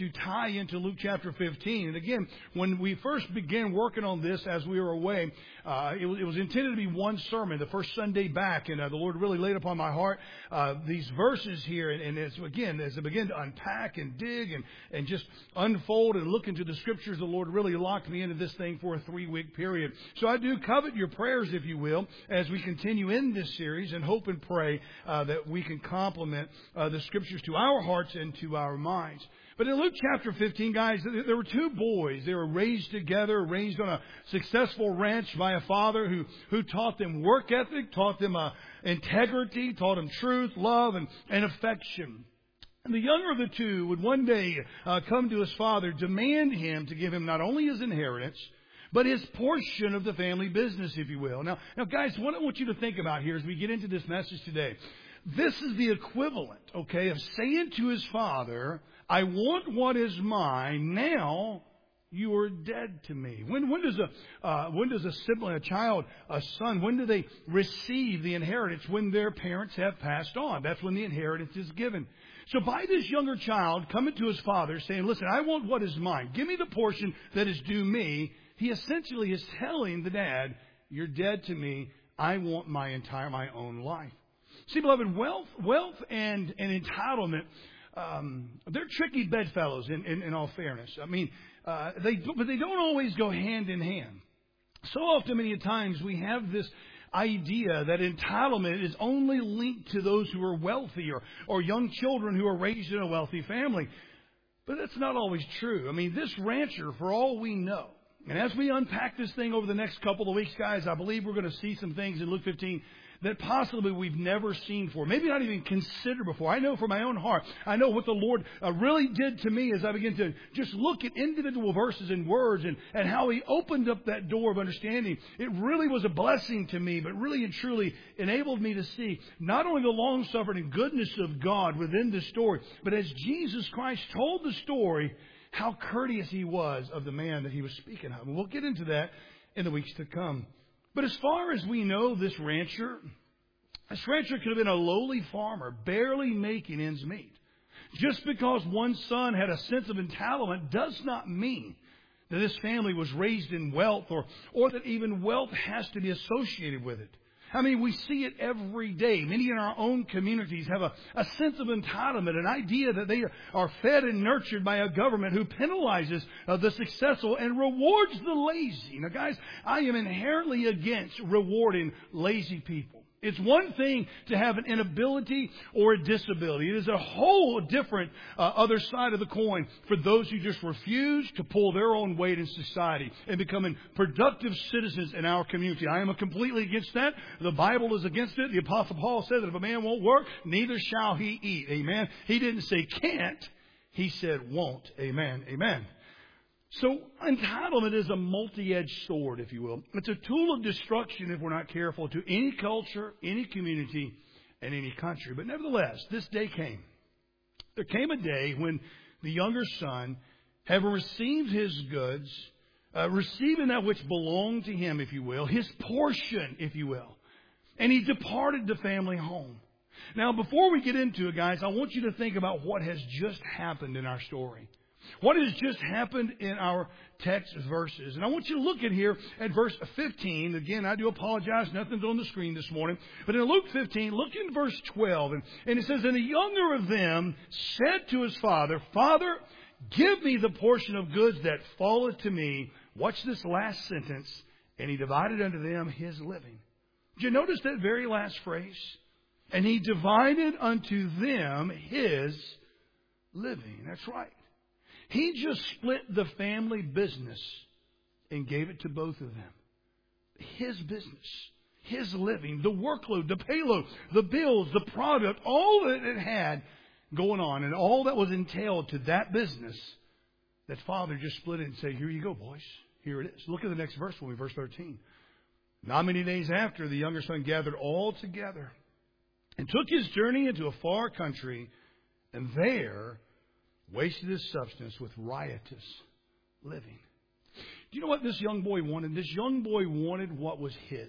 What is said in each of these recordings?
to tie into Luke chapter 15. And again, when we first began working on this as we were away, it was intended to be one sermon, the first Sunday back. And the Lord really laid upon my heart these verses here. And as I begin to unpack and dig and just unfold and look into the Scriptures, the Lord really locked me into this thing for a 3-week period. So I do covet your prayers, if you will, as we continue in this series, and hope and pray that we can complement the Scriptures to our hearts and to our minds. But in Luke chapter 15, guys, there were 2 boys. They were raised together, raised on a successful ranch by a father who taught them work ethic, taught them integrity, taught them truth, love, and affection. And the younger of the 2 would one day come to his father, demand him to give him not only his inheritance, but his portion of the family business, if you will. Now, guys, what I want you to think about here as we get into this message today, this is the equivalent, okay, of saying to his father, I want what is mine. Now you are dead to me. When does a sibling, a child, a son, when do they receive the inheritance? When their parents have passed on. That's when the inheritance is given. So by this younger child coming to his father saying, listen, I want what is mine. Give me the portion that is due me. He essentially is telling the dad, you're dead to me. I want my own life. See, beloved, wealth and entitlement, they're tricky bedfellows in all fairness. I mean, but they don't always go hand in hand. So often, many times, we have this idea that entitlement is only linked to those who are wealthy or young children who are raised in a wealthy family. But that's not always true. I mean, this rancher, for all we know, and as we unpack this thing over the next couple of weeks, guys, I believe we're going to see some things in Luke 15 that possibly we've never seen before, maybe not even considered before. I know from my own heart, I know what the Lord really did to me as I began to just look at individual verses and words and how He opened up that door of understanding. It really was a blessing to me, but really and truly enabled me to see not only the long-suffering and goodness of God within the story, but as Jesus Christ told the story, how courteous He was of the man that He was speaking of. And we'll get into that in the weeks to come. But as far as we know, this rancher could have been a lowly farmer, barely making ends meet. Just because one son had a sense of entitlement does not mean that this family was raised in wealth or that even wealth has to be associated with it. I mean, we see it every day. Many in our own communities have a sense of entitlement, an idea that they are fed and nurtured by a government who penalizes the successful and rewards the lazy. Now, guys, I am inherently against rewarding lazy people. It's one thing to have an inability or a disability. It is a whole different other side of the coin for those who just refuse to pull their own weight in society and becoming productive citizens in our community. I am completely against that. The Bible is against it. The Apostle Paul said that if a man won't work, neither shall he eat. Amen. He didn't say can't. He said won't. Amen. Amen. So entitlement is a multi-edged sword, if you will. It's a tool of destruction if we're not careful to any culture, any community, and any country. But nevertheless, this day came. There came a day when the younger son, having received his goods, receiving that which belonged to him, if you will, his portion, if you will, and he departed the family home. Now, before we get into it, guys, I want you to think about what has just happened in our story. What has just happened in our text verses? And I want you to look at here at verse 15. Again, I do apologize. Nothing's on the screen this morning. But in Luke 15, look in verse 12. And it says, and the younger of them said to his father, Father, give me the portion of goods that falleth to me. Watch this last sentence. And he divided unto them his living. Did you notice that very last phrase? And he divided unto them his living. That's right. He just split the family business and gave it to both of them. His business, his living, the workload, the payload, the bills, the product, all that it had going on and all that was entailed to that business, that father just split it and said, here you go, boys. Here it is. Look at the next verse for me, verse 13. Not many days after, the younger son gathered all together and took his journey into a far country, and there wasted his substance with riotous living. Do you know what this young boy wanted? This young boy wanted what was his.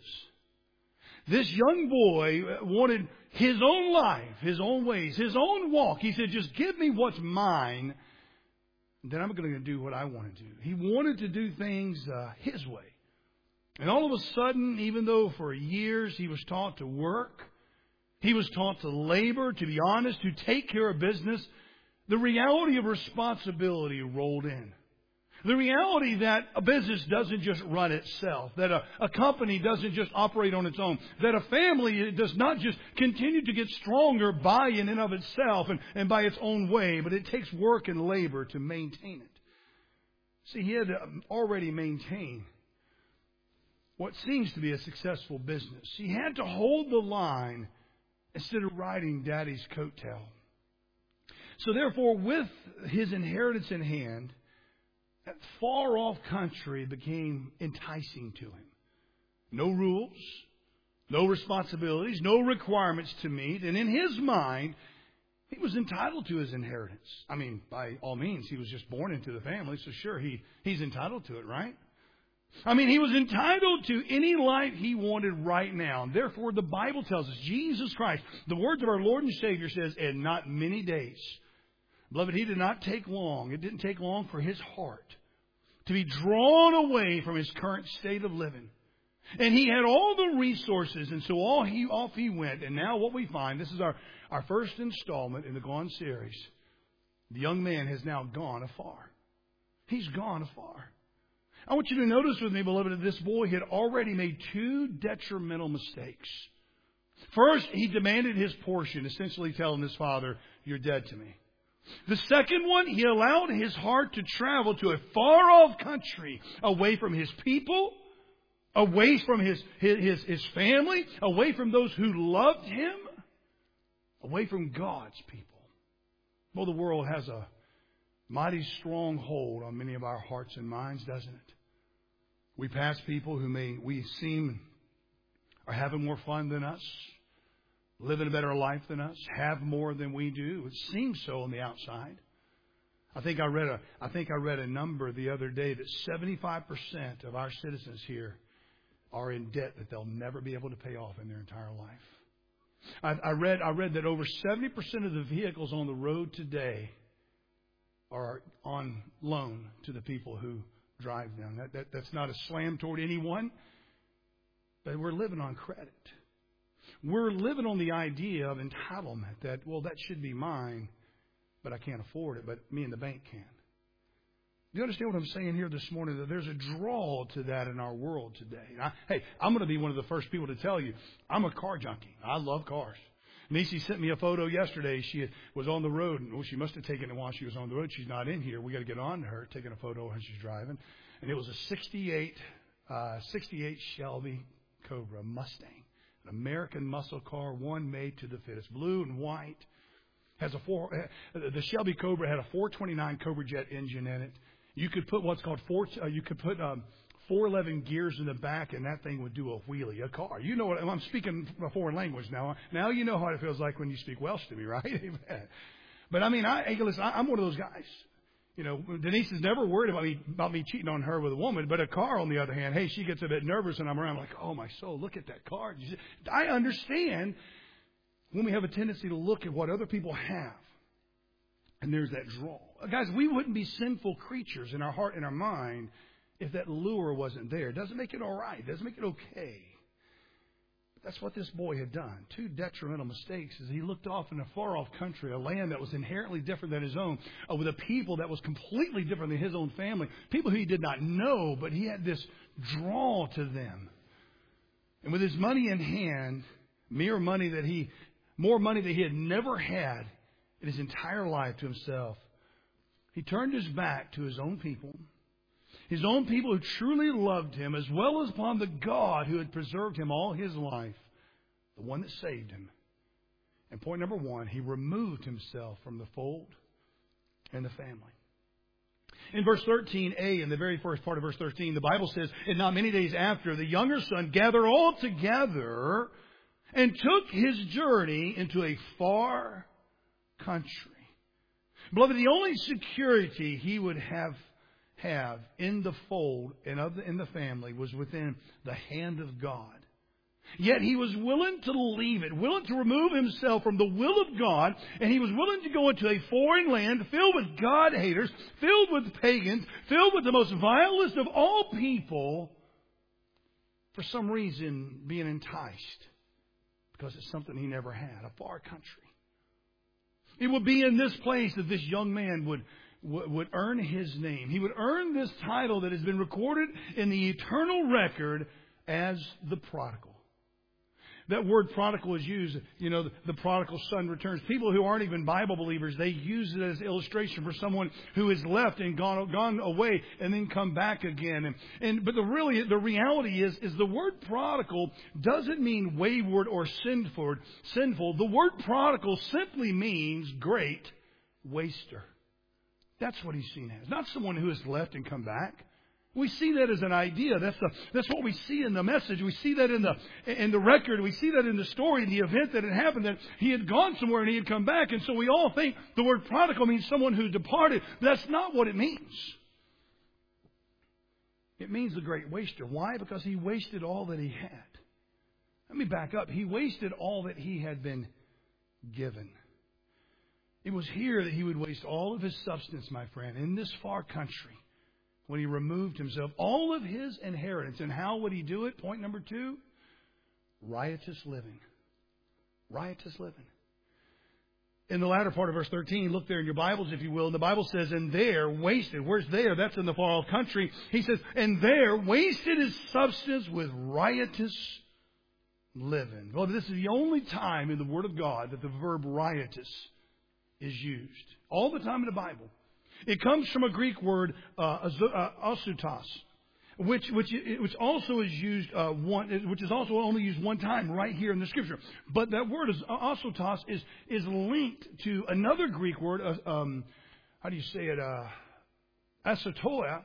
This young boy wanted his own life, his own ways, his own walk. He said, just give me what's mine, then I'm going to do what I want to do. He wanted to do things his way. And all of a sudden, even though for years he was taught to work, he was taught to labor, to be honest, to take care of business, the reality of responsibility rolled in. The reality that a business doesn't just run itself, that a company doesn't just operate on its own, that a family does not just continue to get stronger by in and of itself and by its own way, but it takes work and labor to maintain it. See, he had already maintained what seems to be a successful business. He had to hold the line instead of riding Daddy's coattail. So therefore, with his inheritance in hand, that far-off country became enticing to him. No rules, no responsibilities, no requirements to meet. And in his mind, he was entitled to his inheritance. I mean, by all means, he was just born into the family, so sure, he's entitled to it, right? I mean, he was entitled to any life he wanted right now. And therefore, the Bible tells us, Jesus Christ, the words of our Lord and Savior says, "In not many days." Beloved, he did not take long. It didn't take long for his heart to be drawn away from his current state of living. And he had all the resources, and so off he went. And now what we find, this is our first installment in the Gone series. The young man has now gone afar. He's gone afar. I want you to notice with me, beloved, that this boy had already made two detrimental mistakes. First, he demanded his portion, essentially telling his father, "You're dead to me." The second one, he allowed his heart to travel to a far-off country, away from his people, away from his family, away from those who loved him, away from God's people. Well, the world has a mighty strong hold on many of our hearts and minds, doesn't it? We pass people who we seem are having more fun than us, living a better life than us, have more than we do. It seems so on the outside. I think I read a number the other day that 75% of our citizens here are in debt that they'll never be able to pay off in their entire life. I read that over 70% of the vehicles on the road today are on loan to the people who drive them. That's not a slam toward anyone, but we're living on credit. We're living on the idea of entitlement that, well, that should be mine, but I can't afford it, but me and the bank can. Do you understand what I'm saying here this morning? That there's a draw to that in our world today. I'm going to be one of the first people to tell you, I'm a car junkie. I love cars. Nisi sent me a photo yesterday. She was on the road. And, she must have taken it while she was on the road. She's not in here. We got to get on to her, taking a photo when she's driving. And it was a 68 Shelby Cobra Mustang. An American muscle car, one made to the fittest. Blue and white. The Shelby Cobra had a 429 Cobra Jet engine in it. You could put what's called 411 gears in the back, and that thing would do a wheelie, a car. You know what? I'm speaking a foreign language now. Now you know how it feels like when you speak Welsh to me, right? But I mean, I'm one of those guys. You know, Denise is never worried about me cheating on her with a woman, but a car, on the other hand, hey, she gets a bit nervous, and I'm around like, oh my soul, look at that car. I understand when we have a tendency to look at what other people have. And there's that draw. Guys, we wouldn't be sinful creatures in our heart and our mind if that lure wasn't there. It doesn't make it all right. It doesn't make it okay. But that's what this boy had done. Two detrimental mistakes as he looked off in a far-off country, a land that was inherently different than his own, with a people that was completely different than his own family, people who he did not know, but he had this draw to them. And with his money in hand, more money that he had never had in his entire life to himself, he turned his back to his own people who truly loved him, as well as upon the God who had preserved him all his life, the one that saved him. And point number one, he removed himself from the fold and the family. In verse 13a, in the very first part of verse 13, the Bible says, "And not many days after, the younger son gathered all together and took his journey into a far country." Beloved, the only security he would have in the fold and in the family was within the hand of God. Yet he was willing to leave it, willing to remove himself from the will of God, and he was willing to go into a foreign land filled with God-haters, filled with pagans, filled with the most vilest of all people, for some reason being enticed, because it's something he never had, a far country. It would be in this place that this young man would earn his name. He would earn this title that has been recorded in the eternal record as the prodigal. That word prodigal is used, the prodigal son returns. People who aren't even Bible believers, they use it as illustration for someone who is left and gone away and then come back again. But the reality is the word prodigal doesn't mean wayward or sinful. The word prodigal simply means great waster. That's what he's seen as. Not someone who has left and come back. We see that as an idea. That's what we see in the message. We see that in the record. We see that in the story, in the event that had happened, that he had gone somewhere and he had come back. And so we all think the word prodigal means someone who departed. That's not what it means. It means the great waster. Why? Because he wasted all that he had. Let me back up. He wasted all that he had been given. It was here that he would waste all of his substance, my friend, in this far country. When he removed himself, all of his inheritance. And how would he do it? Point number 2, riotous living. Riotous living. In the latter part of verse 13, look there in your Bibles, if you will. And the Bible says, and there wasted. Where's there? That's in the far off country. He says, and there wasted his substance with riotous living. Well, this is the only time in the Word of God that the verb riotous is used. All the time in the Bible. It comes from a Greek word, asutos, which also is used which is also only used one time right here in the Scripture. But that word asutos is linked to another Greek word. How do you say it? Asotia,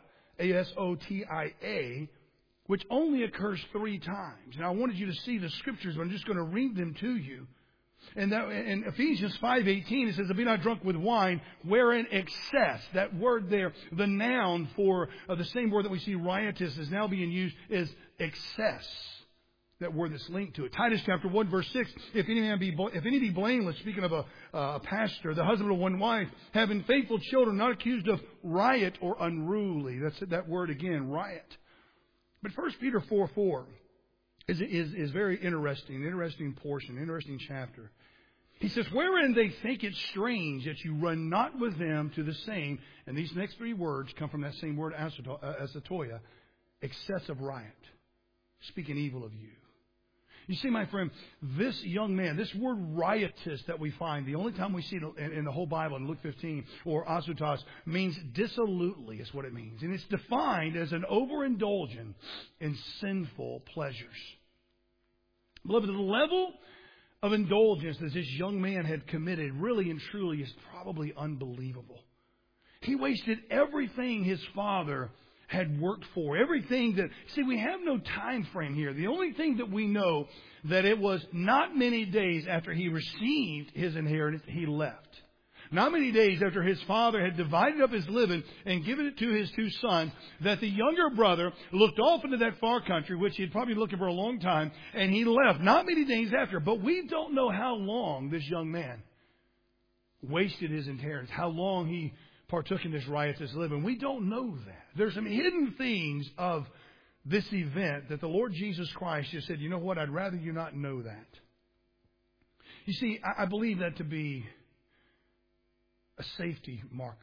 Asotia, which only occurs 3 times. Now I wanted you to see the Scriptures, but I'm just going to read them to you. And that, in Ephesians 5:18, it says, "Be not drunk with wine, wherein excess." That word there, the noun for the same word that we see riotous is now being used is excess. That word that's linked to it. Titus chapter 1 verse 6, if any be blameless, speaking of a pastor, the husband of one wife, having faithful children, not accused of riot or unruly. That's that word again, riot. But 1 Peter 4:4 is very interesting, interesting portion, interesting chapter. He says, wherein they think it strange that you run not with them to the same, and these next 3 words come from that same word, asatoia, excessive riot, speaking evil of you. You see, my friend, this young man, this word riotous that we find, the only time we see it in the whole Bible, in Luke 15, or asutos, means dissolutely is what it means. And it's defined as an overindulgence in sinful pleasures. Beloved, the level of indulgence that this young man had committed really and truly is probably unbelievable. He wasted everything his father had worked for. Everything that... See, we have no time frame here. The only thing that we know that it was not many days after he received his inheritance, he left. Not many days after his father had divided up his living and given it to his 2 sons, that the younger brother looked off into that far country, which he had probably been looking for a long time, and he left. Not many days after. But we don't know how long this young man wasted his inheritance, how long he partook in this riotous living. We don't know that. There's some hidden things of this event that the Lord Jesus Christ just said, you know what, I'd rather you not know that. You see, I believe that to be a safety marker.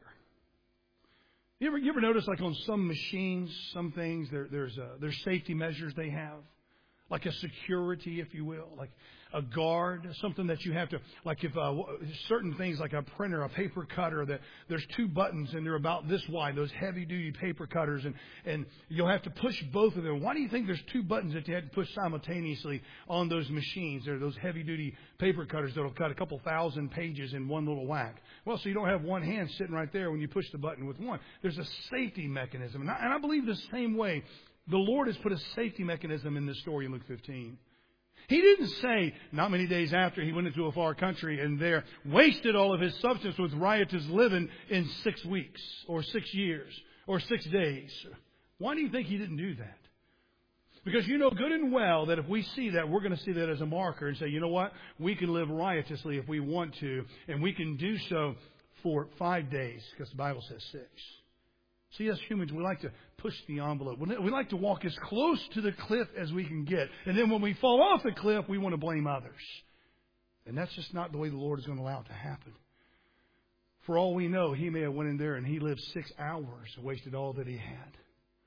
You ever notice, like on some machines, some things, there's safety measures they have, like a security, if you will, like a guard, something that you have to, like if certain things like a printer, a paper cutter, that there's 2 buttons and they're about this wide, those heavy duty paper cutters, and you'll have to push both of them. Why do you think there's 2 buttons that you had to push simultaneously on those machines? They're those heavy duty paper cutters that'll cut a couple thousand pages in one little whack. Well, so you don't have one hand sitting right there when you push the button with one. There's a safety mechanism. And I believe the same way the Lord has put a safety mechanism in this story in Luke 15. He didn't say, not many days after he went into a far country and there wasted all of his substance with riotous living in 6 weeks or 6 years or 6 days. Why do you think he didn't do that? Because you know good and well that if we see that, we're going to see that as a marker and say, you know what? We can live riotously if we want to, and we can do so for 5 days, because the Bible says 6. See, as humans, we like to push the envelope. We like to walk as close to the cliff as we can get. And then when we fall off the cliff, we want to blame others. And that's just not the way the Lord is going to allow it to happen. For all we know, he may have went in there and he lived 6 hours and wasted all that he had.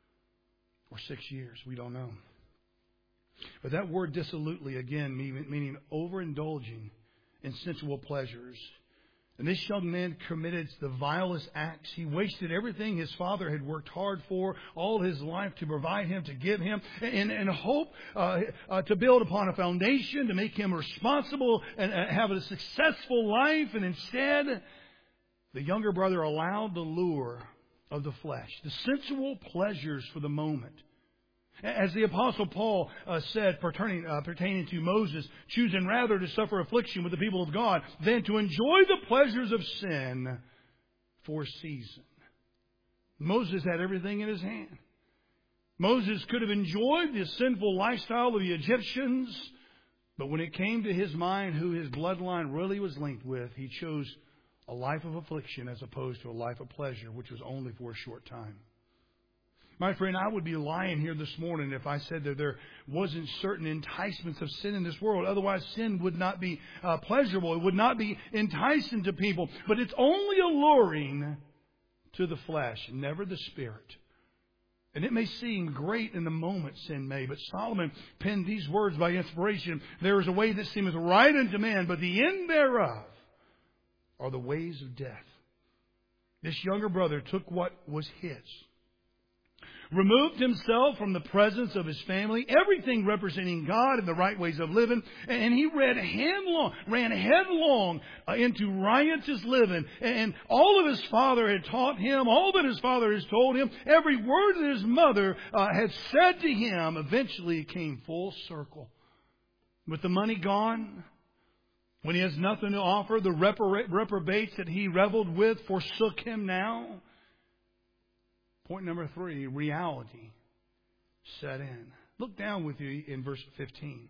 Or 6 years. We don't know. But that word dissolutely, again, meaning overindulging in sensual pleasures. And this young man committed the vilest acts. He wasted everything his father had worked hard for, all his life to provide him, to give him, in hope to build upon a foundation, to make him responsible and have a successful life. And instead, the younger brother allowed the lure of the flesh, the sensual pleasures for the moment. As the Apostle Paul said pertaining to Moses, choosing rather to suffer affliction with the people of God than to enjoy the pleasures of sin for a season. Moses had everything in his hand. Moses could have enjoyed the sinful lifestyle of the Egyptians, but when it came to his mind who his bloodline really was linked with, he chose a life of affliction as opposed to a life of pleasure, which was only for a short time. My friend, I would be lying here this morning if I said that there wasn't certain enticements of sin in this world. Otherwise, sin would not be pleasurable. It would not be enticing to people. But it's only alluring to the flesh, never the spirit. And it may seem great in the moment, sin may. But Solomon penned these words by inspiration. There is a way that seemeth right unto man, but the end thereof are the ways of death. This younger brother took what was his, removed himself from the presence of his family, everything representing God and the right ways of living, and he ran headlong into riotous living. And all of his father had taught him, all that his father has told him, every word that his mother had said to him, eventually came full circle. With the money gone, when he has nothing to offer, the reprobates that he reveled with forsook him now. Point number 3, reality set in. Look down with you in verse 15.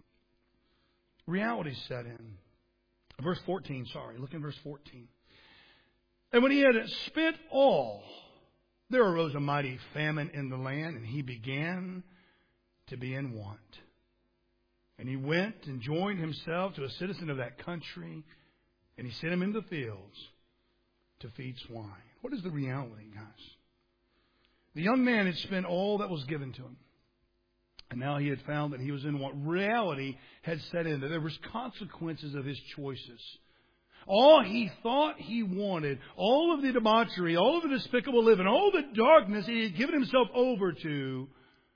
Reality set in. Verse 14, look in verse 14. And when he had spent all, there arose a mighty famine in the land, and he began to be in want. And he went and joined himself to a citizen of that country, and he sent him into the fields to feed swine. What is the reality, guys? The young man had spent all that was given to him. And now he had found that he was in want. Reality had set in, that there was consequences of his choices. All he thought he wanted, all of the debauchery, all of the despicable living, all the darkness he had given himself over to,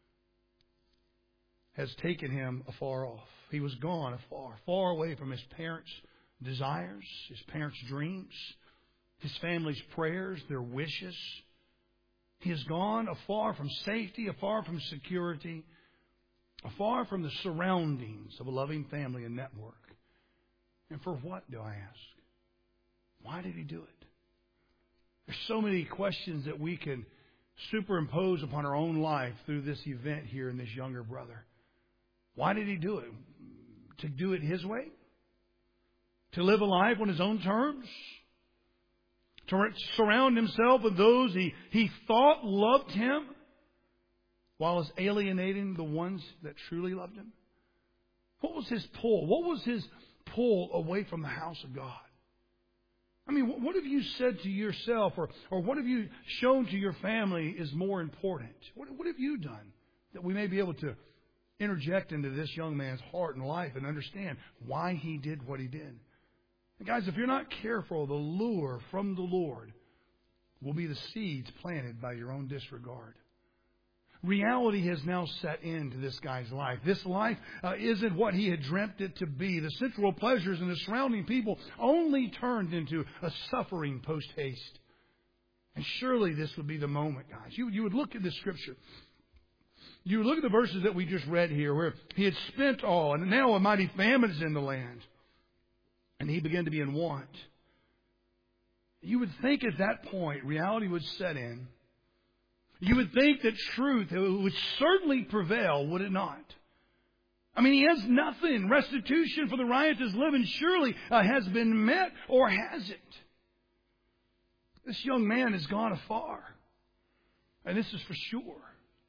has taken him afar off. He was gone afar, far away from his parents' desires, his parents' dreams, his family's prayers, their wishes. He has gone afar from safety, afar from security, afar from the surroundings of a loving family and network. And for what, do I ask? Why did he do it? There's so many questions that we can superimpose upon our own life through this event here in this younger brother. Why did he do it? To do it his way? To live a life on his own terms? To surround himself with those he thought loved him, while alienating the ones that truly loved him? What was his pull? What was his pull away from the house of God? I mean, what have you said to yourself, or what have you shown to your family is more important? What have you done that we may be able to interject into this young man's heart and life and understand why he did what he did? And guys, if you're not careful, the lure from the Lord will be the seeds planted by your own disregard. Reality has now set into this guy's life. This life isn't what he had dreamt it to be. The sensual pleasures and the surrounding people only turned into a suffering post-haste. And surely this would be the moment, guys. You would look at this scripture. You would look at the verses that we just read here, where he had spent all, and now a mighty famine is in the land. And he began to be in want. You would think at that point reality would set in. You would think that truth would certainly prevail, would it not? I mean, he has nothing. Restitution for the riotous living surely has been met, or has it? This young man has gone afar. And this is for sure.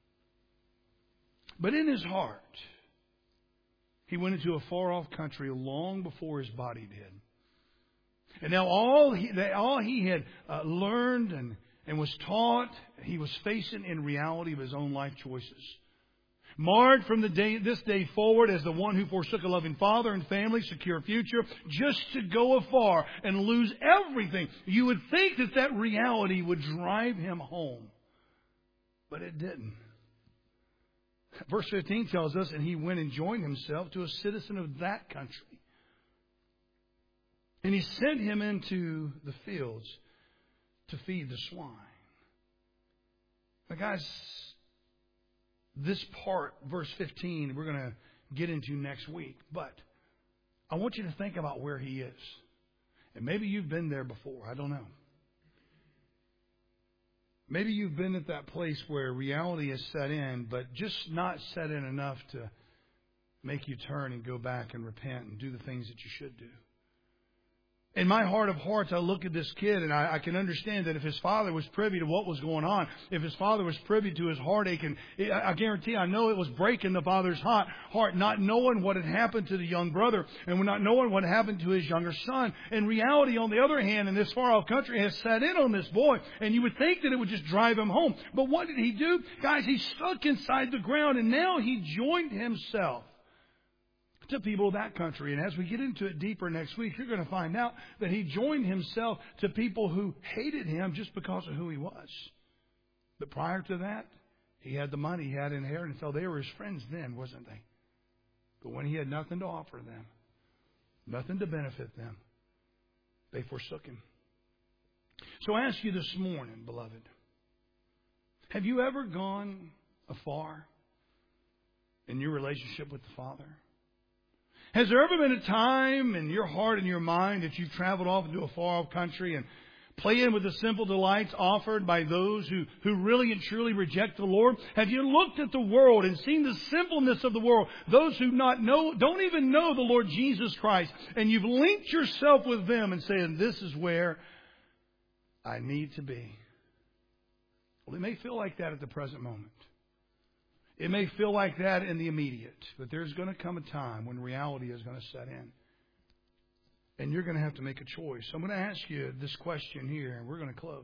But in his heart, he went into a far-off country long before his body did. And now all he had learned and was taught, he was facing in reality of his own life choices. Marred from this day forward as the one who forsook a loving father and family, secure future, just to go afar and lose everything. You would think that reality would drive him home. But it didn't. Verse 15 tells us, and he went and joined himself to a citizen of that country. And he sent him into the fields to feed the swine. Now, guys, this part, verse 15, we're going to get into next week. But I want you to think about where he is. And maybe you've been there before. I don't know. Maybe you've been at that place where reality has set in, but just not set in enough to make you turn and go back and repent and do the things that you should do. In my heart of hearts, I look at this kid and I can understand that if his father was privy to what was going on, if his father was privy to his heartache, and I guarantee, I know it was breaking the father's heart, not knowing what had happened to the young brother and not knowing what happened to his younger son. And reality, on the other hand, in this far off country has set in on this boy, and you would think that it would just drive him home. But what did he do? Guys, he stuck inside the ground, and now he joined himself to people of that country. And as we get into it deeper next week, you're going to find out that he joined himself to people who hated him just because of who he was. But prior to that, he had the money, he had inheritance, so they were his friends then, wasn't they? But when he had nothing to offer them, nothing to benefit them, they forsook him. So I ask you this morning, beloved, have you ever gone afar in your relationship with the Father? Has there ever been a time in your heart and your mind that you've traveled off into a far-off country and playing with the simple delights offered by those who really and truly reject the Lord? Have you looked at the world and seen the simpleness of the world? Those who don't even know the Lord Jesus Christ, and you've linked yourself with them and saying, this is where I need to be. Well, it may feel like that at the present moment. It may feel like that in the immediate, but there's going to come a time when reality is going to set in. And you're going to have to make a choice. So I'm going to ask you this question here, and we're going to close.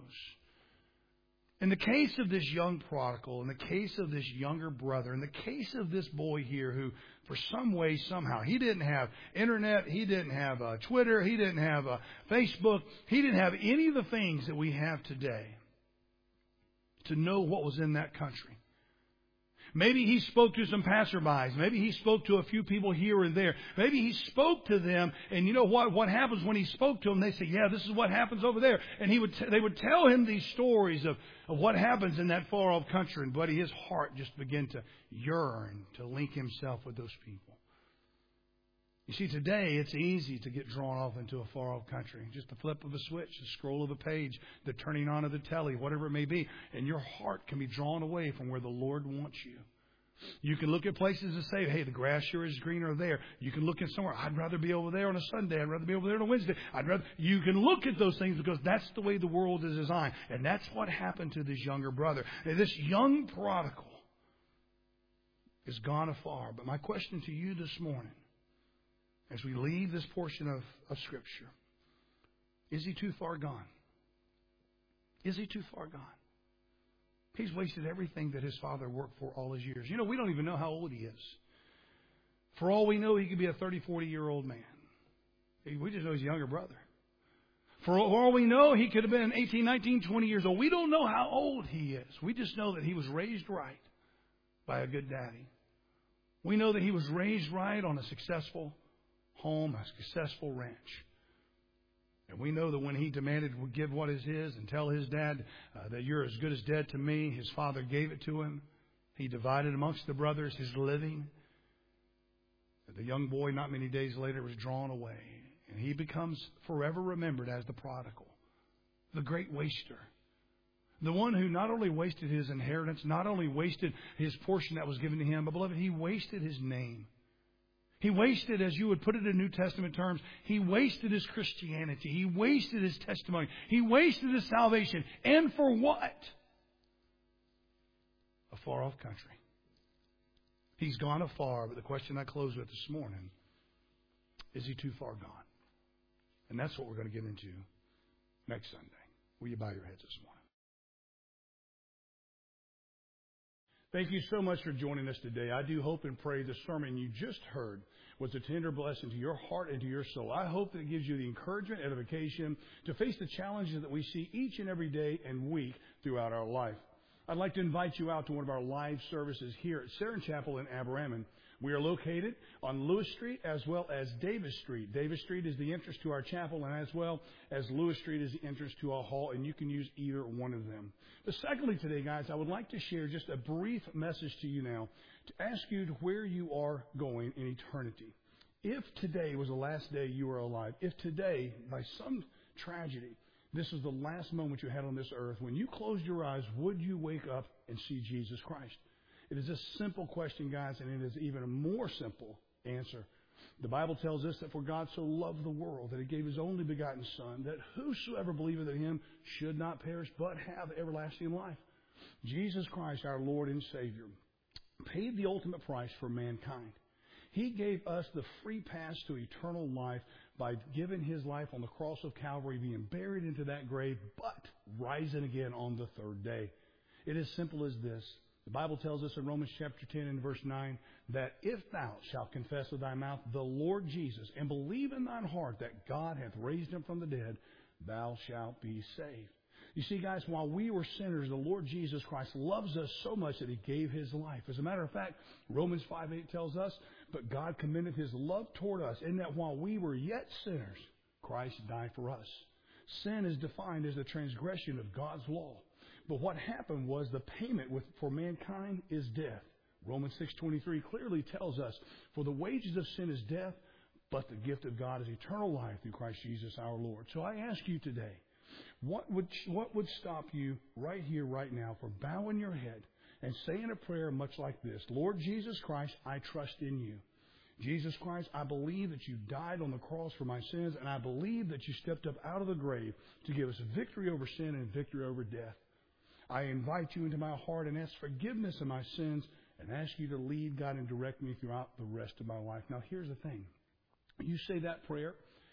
In the case of this young prodigal, in the case of this younger brother, in the case of this boy here who, for some way, somehow, he didn't have internet, he didn't have Twitter, he didn't have Facebook, he didn't have any of the things that we have today to know what was in that country. Maybe he spoke to some passerbys. Maybe he spoke to a few people here and there. Maybe he spoke to them, and you know what happens when he spoke to them? They say, yeah, this is what happens over there. And they would tell him these stories of what happens in that far-off country. And buddy, his heart just began to yearn to link himself with those people. You see, today it's easy to get drawn off into a far-off country. Just the flip of a switch, the scroll of a page, the turning on of the telly, whatever it may be. And your heart can be drawn away from where the Lord wants you. You can look at places and say, hey, the grass sure is greener there. You can look at somewhere, I'd rather be over there on a Sunday. I'd rather be over there on a Wednesday. You can look at those things because that's the way the world is designed. And that's what happened to this younger brother. And this young prodigal is gone afar. But my question to you this morning, as we leave this portion of Scripture, is he too far gone? Is he too far gone? He's wasted everything that his father worked for all his years. You know, we don't even know how old he is. For all we know, he could be a 30, 40-year-old man. We just know he's a younger brother. For all we know, he could have been 18, 19, 20 years old. We don't know how old he is. We just know that he was raised right by a good daddy. We know that he was raised right on a successful home, a successful ranch. And we know that when he demanded to give what is his and tell his dad that you're as good as dead to me, his father gave it to him. He divided amongst the brothers his living. The young boy, not many days later, was drawn away. And he becomes forever remembered as the prodigal, the great waster, The one who not only wasted his inheritance, not only wasted his portion that was given to him, but beloved, he wasted his name. He wasted, as you would put it in New Testament terms, he wasted his Christianity. He wasted his testimony. He wasted his salvation. And for what? A far-off country. He's gone afar, but the question I close with this morning, is he too far gone? And that's what we're going to get into next Sunday. Will you bow your heads this morning? Thank you so much for joining us today. I do hope and pray the sermon you just heard was a tender blessing to your heart and to your soul. I hope that it gives you the encouragement, edification to face the challenges that we see each and every day and week throughout our life. I'd like to invite you out to one of our live services here at Saron Chapel in Aberraman. We are located on Lewis Street as well as Davis Street. Davis Street is the entrance to our chapel, and as well as Lewis Street is the entrance to our hall, and you can use either one of them. But secondly today, guys, I would like to share just a brief message to you now to ask you to where you are going in eternity. If today was the last day you were alive, if today, by some tragedy, this is the last moment you had on this earth, when you closed your eyes, would you wake up and see Jesus Christ? It is a simple question, guys, and it is even a more simple answer. The Bible tells us that for God so loved the world that he gave his only begotten Son, that whosoever believeth in him should not perish but have everlasting life. Jesus Christ, our Lord and Savior, paid the ultimate price for mankind. He gave us the free pass to eternal life by giving his life on the cross of Calvary, being buried into that grave, but rising again on the third day. It is simple as this. The Bible tells us in Romans chapter 10 and verse 9 that if thou shalt confess with thy mouth the Lord Jesus and believe in thine heart that God hath raised him from the dead, thou shalt be saved. You see, guys, while we were sinners, the Lord Jesus Christ loves us so much that he gave his life. As a matter of fact, Romans 5:8 tells us, but God commended his love toward us in that while we were yet sinners, Christ died for us. Sin is defined as the transgression of God's law. But what happened was the payment for mankind is death. Romans 6:23 clearly tells us, for the wages of sin is death, but the gift of God is eternal life through Christ Jesus our Lord. So I ask you today, what would stop you right here, right now, from bowing your head and saying a prayer much like this? Lord Jesus Christ, I trust in you. Jesus Christ, I believe that you died on the cross for my sins, and I believe that you stepped up out of the grave to give us victory over sin and victory over death. I invite you into my heart and ask forgiveness of my sins and ask you to lead, God, and direct me throughout the rest of my life. Now, here's the thing. You say that prayer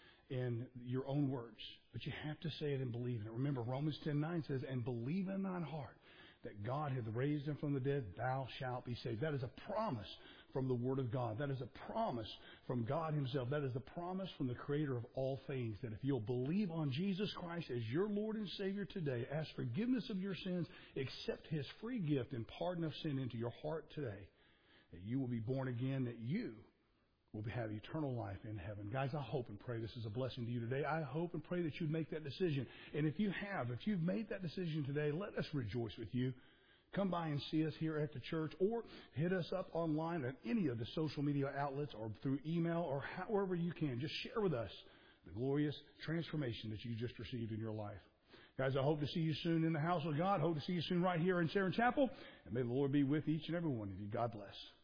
in your own words, but you have to say it and believe in it. Remember, Romans 10:9 says, and believe in thine heart that God hath raised him from the dead, thou shalt be saved. That is a promise from the Word of God. That is a promise from God himself. That is the promise from the Creator of all things, that if you'll believe on Jesus Christ as your Lord and Savior today, ask forgiveness of your sins, accept his free gift and pardon of sin into your heart today, that you will be born again, that you will have eternal life in heaven. Guys, I hope and pray this is a blessing to you today. I hope and pray that you'd make that decision. And if you've made that decision today, let us rejoice with you. Come by and see us here at the church, or hit us up online at any of the social media outlets or through email or however you can. Just share with us the glorious transformation that you just received in your life. Guys, I hope to see you soon in the house of God. Hope to see you soon right here in Saron Chapel. And may the Lord be with each and every one of you. God bless.